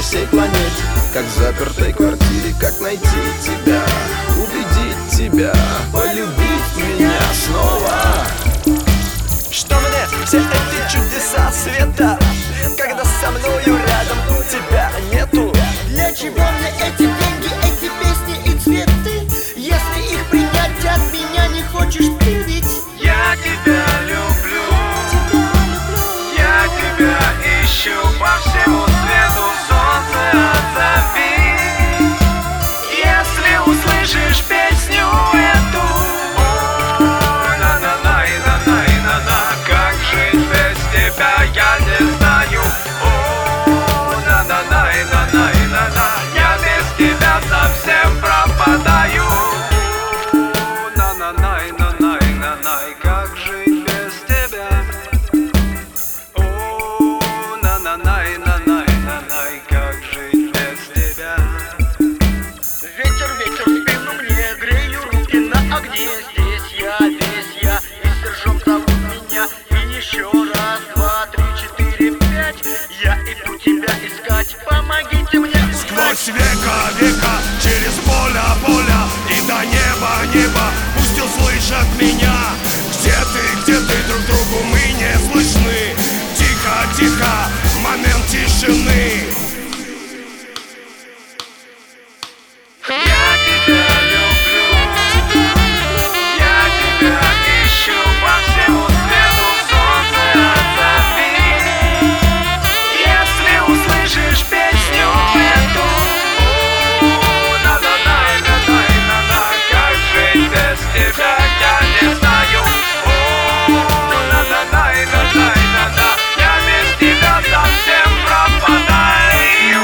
всей планете, как в запертой квартире. Как найти тебя, убедить тебя, полюбить меня снова. Что мне все эти чудеса света, когда со мною рядом тебя нету? Для чего мне эти деньги, эти песни и цветы, если их принять от меня не хочешь ты ведь? Я тебя люблю, я тебя ищу по всему свету, солнце отзови. Если услышишь песню эту, как жить без тебя, я не знаю. Я без тебя совсем пропадаю. Как жить без тебя? Как жить без тебя? Ветер, ветер в спину мне, грею руки на огне. Здесь я, весь я, и Сержом зовут меня. И еще раз, два, три, четыре, пять, я иду тебя искать, помогите мне узнать. Сквозь века, через поля и до неба, пусть услышат меня. Где ты, друг другу мы не слышны. Тихо, момент тишины. Я тебя люблю, я тебя ищу по всему свету, солнце отзови. Если услышишь песню эту, как жить без тебя, я не знаю. Я без тебя совсем пропадаю.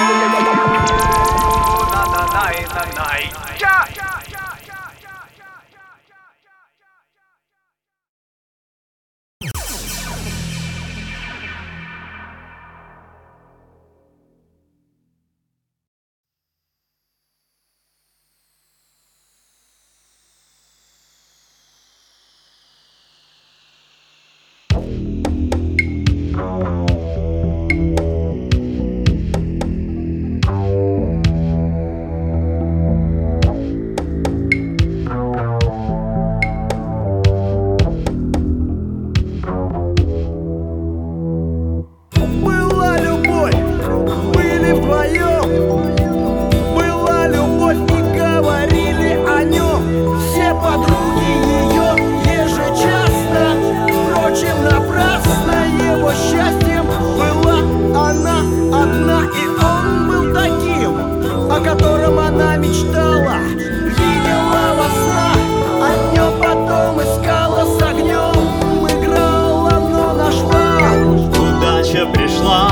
Была любовь, были вдвоем. Была любовь и говорили о нем все подруги ее ежечасно. Впрочем, напрасно, его счастьем была она одна. И он был таким, о котором она мечтала, видела во снах, а днем потом искала с огнем. Играла, но нашла. Удача пришла.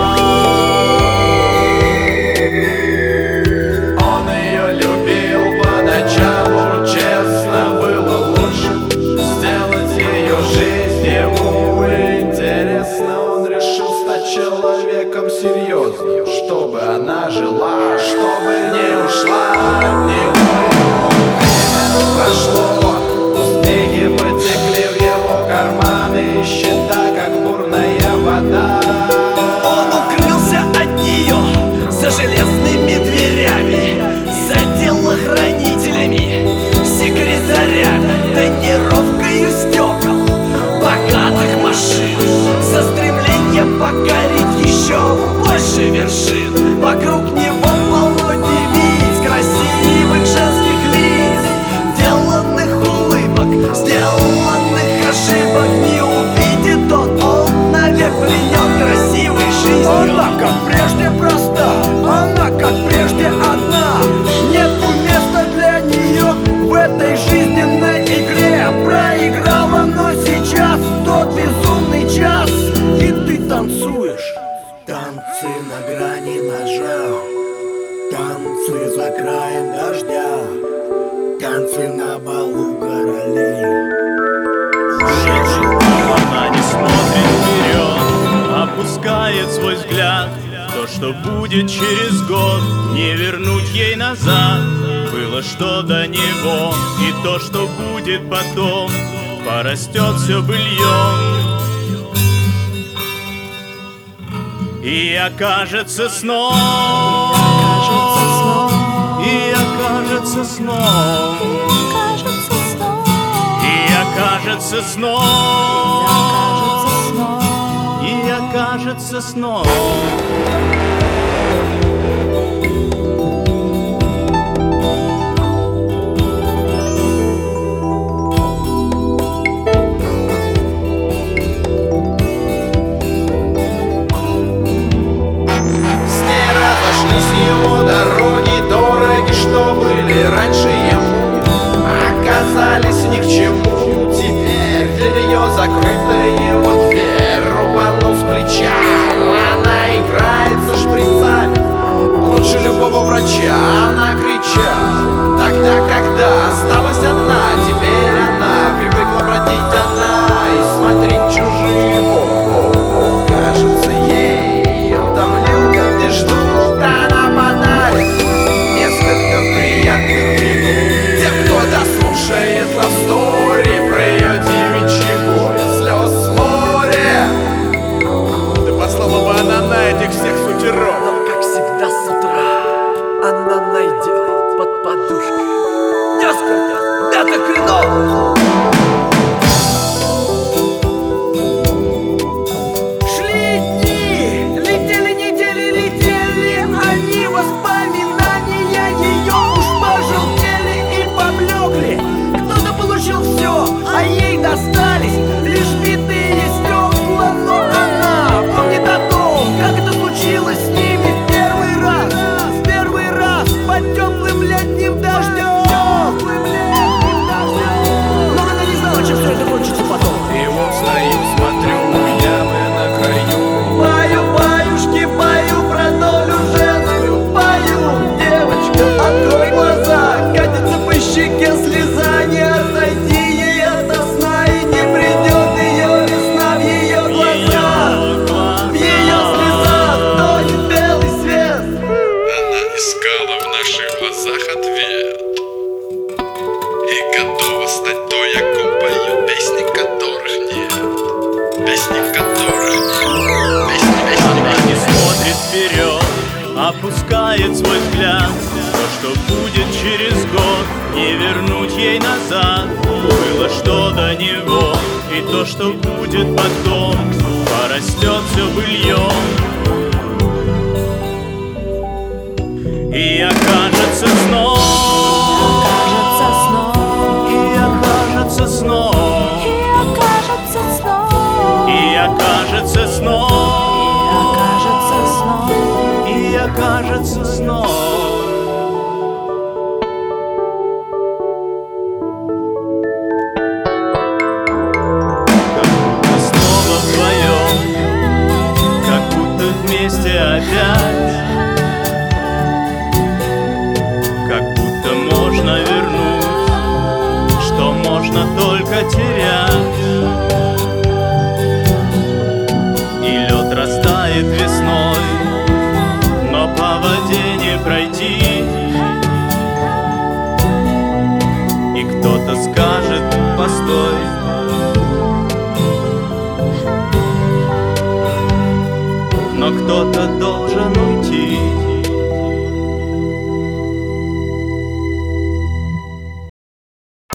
Он ее любил поначалу, честно было лучше сделать ее жизнь ему интересно. Он решил стать человеком серьезным, чтобы она жила, чтобы не ушла от него. Прошло, успехи потекли в его карманы, счета как бурная вода. Он укрылся от нее за железными дверями, за телохранителями, секретарями, тонировкою стекол богатых машин, за стремлением покорить еще больше вершин. Вокруг него полно девиц, красивых женских лиц, деланных улыбок, сделанных ошибок. Не увидит он навек пленен красивой жизнью. Она как прежде проста, она как прежде одна. Нету места для нее в этой жизненной игре. Проиграла, но сейчас тот безумный час, и ты танцуешь. Танцы на грани ножа, танцы за краем дождя, танцы на балу королей. Она не смотрит вперед, опускает свой взгляд. То, что будет через год, не вернуть ей назад. Было что до него, и то, что будет потом, порастет все быльем. И окажется сном, и окажется сном, и окажется сном, и окажется сном. Его дороги дороги, что были раньше ему, оказались ни к чему. Теперь для нее закрыта его дверь. Рубанув с плеча, она играет со шприцами. Лучше любого врача, она кричала тогда, когда осталась одна. Теперь она привыкла бродить одна и смотреть чужие окна. Кажется, ей утомлен, как те ждут. Слушает лавстори про ее девичьи горе, слез море. Да послала бы она на этих всех сутеров. Но, как всегда, с утра она найдет под подушкой несколько мятых хренов. Шли дни, летели недели, летели они, воспоминания ее уж пожелтели и поблекли. Кто-то получил все, а ей достались лишь битые стекла. Но она помнит о том, как это случилось с ними в первый раз под теплым летним дождем. Но она не знала, чем все это кончится потом. И вот стою, смотрю, ямы на краю. Пою, баюшки, пою про долю женскую. Пою, девочка, открой глаза. Катится по щеке слеза, не отойти ей ото сна. И не придет ее весна в ее глазах. В ее слезах тонет белый свет. Она искала в наших глазах ответ и готова стать той, о ком поют песни, которых нет. Песни, которых нет. Она не смотрит вперед, опускает свой взгляд. То, что будет через год, не вернуть ей назад. Было что до него, и то, что будет потом, порастет все быльем. И окажется сном, и окажется сном, и окажется сном, и окажется сном. Как будто снова вдвоем, как будто вместе опять, как будто можно вернуть, что можно только терять. И лед растает весной, но по воде не пройти. И кто-то скажет: постой. Но кто-то должен уйти.